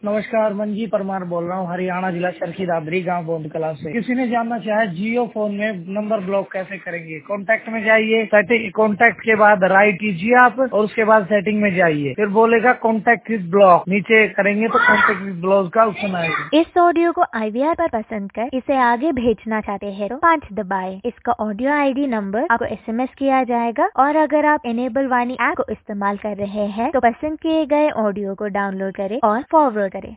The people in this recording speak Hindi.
नमस्कार, मंजी परमार बोल रहा हूँ, हरियाणा जिला चरखी दादरी गांव बोंद कला से। किसी ने जानना चाहा जियो फोन में नंबर ब्लॉक कैसे करेंगे। कॉन्टैक्ट में जाइए, सेटिंग कॉन्टैक्ट के बाद राइट कीजिए आप और उसके बाद सेटिंग में जाइए, फिर बोलेगा कॉन्टैक्ट विद ब्लॉक, नीचे करेंगे तो कॉन्टैक्ट विद ब्लॉक का ऑप्शन आएगा। इस ऑडियो को IVR पर पसंद कर इसे आगे भेजना चाहते हैं तो 5 दबाएं। इसका ऑडियो ID नंबर आपको SMS किया जाएगा और अगर आप इनेबल वाणी ऐप को इस्तेमाल कर रहे हैं तो पसंद किए गए ऑडियो को डाउनलोड करें और फॉरवर्ड